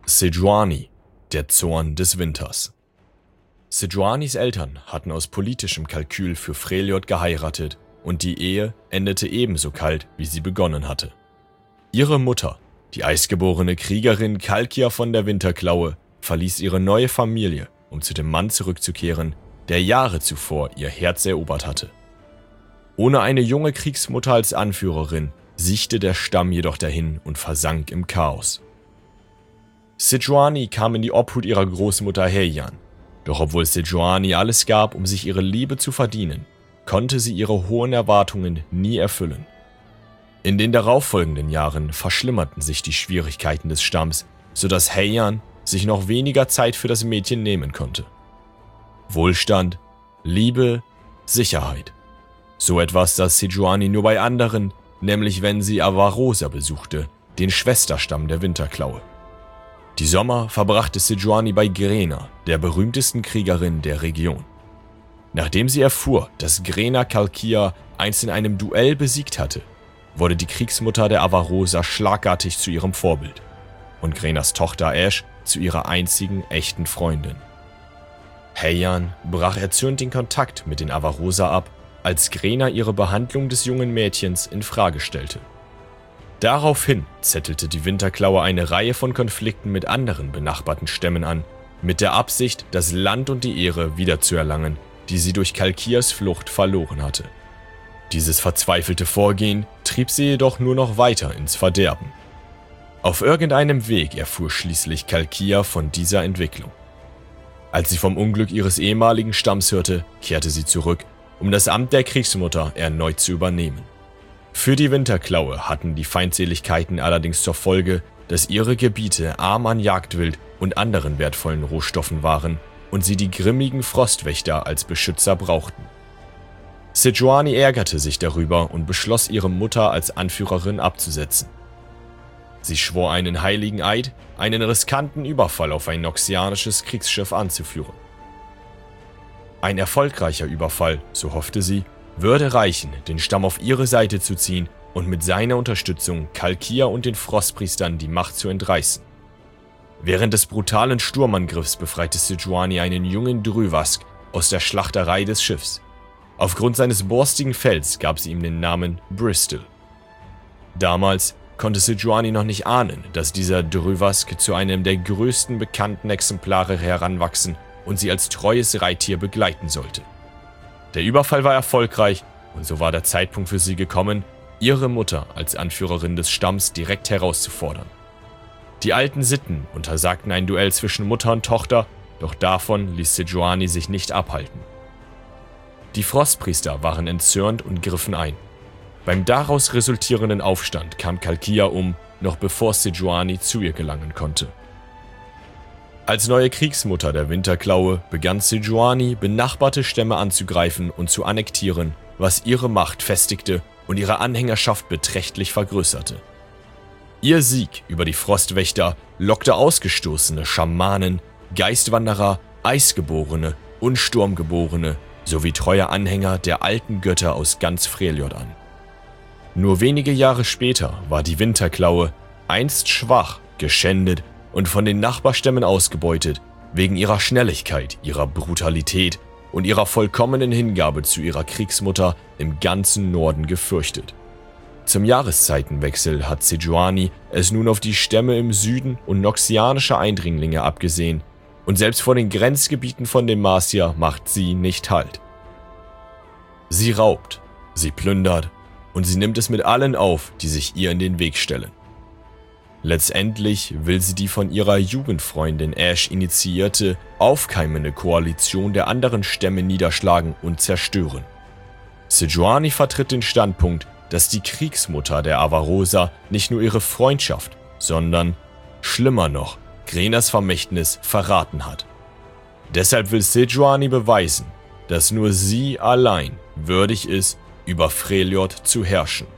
Sejuani, der Zorn des Winters. Sejuanis Eltern hatten aus politischem Kalkül für Freljord geheiratet und die Ehe endete ebenso kalt, wie sie begonnen hatte. Ihre Mutter, die eisgeborene Kriegerin Kalkia von der Winterklaue, verließ ihre neue Familie, um zu dem Mann zurückzukehren, der Jahre zuvor ihr Herz erobert hatte. Ohne eine junge Kriegsmutter als Anführerin siechte der Stamm jedoch dahin und versank im Chaos. Sejuani kam in die Obhut ihrer Großmutter Heian, doch obwohl Sejuani alles gab, um sich ihre Liebe zu verdienen, konnte sie ihre hohen Erwartungen nie erfüllen. In den darauffolgenden Jahren verschlimmerten sich die Schwierigkeiten des Stamms, sodass Heian sich noch weniger Zeit für das Mädchen nehmen konnte. Wohlstand, Liebe, Sicherheit. So etwas, das Sejuani nur bei anderen, nämlich wenn sie Avarosa besuchte, den Schwesterstamm der Winterklaue. Die Sommer verbrachte Sejuani bei Grena, der berühmtesten Kriegerin der Region. Nachdem sie erfuhr, dass Grena Kalkia einst in einem Duell besiegt hatte, wurde die Kriegsmutter der Avarosa schlagartig zu ihrem Vorbild und Grenas Tochter Ash zu ihrer einzigen echten Freundin. Heian brach erzürnt den Kontakt mit den Avarosa ab, als Grena ihre Behandlung des jungen Mädchens in Frage stellte. Daraufhin zettelte die Winterklaue eine Reihe von Konflikten mit anderen benachbarten Stämmen an, mit der Absicht, das Land und die Ehre wiederzuerlangen, die sie durch Kalkias Flucht verloren hatte. Dieses verzweifelte Vorgehen trieb sie jedoch nur noch weiter ins Verderben. Auf irgendeinem Weg erfuhr schließlich Kalkia von dieser Entwicklung. Als sie vom Unglück ihres ehemaligen Stamms hörte, kehrte sie zurück, um das Amt der Kriegsmutter erneut zu übernehmen. Für die Winterklaue hatten die Feindseligkeiten allerdings zur Folge, dass ihre Gebiete arm an Jagdwild und anderen wertvollen Rohstoffen waren und sie die grimmigen Frostwächter als Beschützer brauchten. Sejuani ärgerte sich darüber und beschloss, ihre Mutter als Anführerin abzusetzen. Sie schwor einen heiligen Eid, einen riskanten Überfall auf ein noxianisches Kriegsschiff anzuführen. Ein erfolgreicher Überfall, so hoffte sie, würde reichen, den Stamm auf ihre Seite zu ziehen und mit seiner Unterstützung Kalkia und den Frostpriestern die Macht zu entreißen. Während des brutalen Sturmangriffs befreite Sejuani einen jungen Drüvask aus der Schlachterei des Schiffs. Aufgrund seines borstigen Fells gab sie ihm den Namen Bristol. Damals konnte Sejuani noch nicht ahnen, dass dieser Drüvask zu einem der größten bekannten Exemplare heranwachsen und sie als treues Reittier begleiten sollte. Der Überfall war erfolgreich und so war der Zeitpunkt für sie gekommen, ihre Mutter als Anführerin des Stamms direkt herauszufordern. Die alten Sitten untersagten ein Duell zwischen Mutter und Tochter, doch davon ließ Sejuani sich nicht abhalten. Die Frostpriester waren entzürnt und griffen ein. Beim daraus resultierenden Aufstand kam Kalkia um, noch bevor Sejuani zu ihr gelangen konnte. Als neue Kriegsmutter der Winterklaue begann Sejuani, benachbarte Stämme anzugreifen und zu annektieren, was ihre Macht festigte und ihre Anhängerschaft beträchtlich vergrößerte. Ihr Sieg über die Frostwächter lockte ausgestoßene Schamanen, Geistwanderer, Eisgeborene und Sturmgeborene sowie treue Anhänger der alten Götter aus ganz Freljord an. Nur wenige Jahre später war die Winterklaue, einst schwach, geschändet und von den Nachbarstämmen ausgebeutet, wegen ihrer Schnelligkeit, ihrer Brutalität und ihrer vollkommenen Hingabe zu ihrer Kriegsmutter im ganzen Norden gefürchtet. Zum Jahreszeitenwechsel hat Sejuani es nun auf die Stämme im Süden und noxianische Eindringlinge abgesehen, und selbst vor den Grenzgebieten von Demacia macht sie nicht Halt. Sie raubt, sie plündert und sie nimmt es mit allen auf, die sich ihr in den Weg stellen. Letztendlich will sie die von ihrer Jugendfreundin Ash initiierte, aufkeimende Koalition der anderen Stämme niederschlagen und zerstören. Sejuani vertritt den Standpunkt, dass die Kriegsmutter der Avarosa nicht nur ihre Freundschaft, sondern, schlimmer noch, Grenas Vermächtnis verraten hat. Deshalb will Sejuani beweisen, dass nur sie allein würdig ist, über Freljord zu herrschen.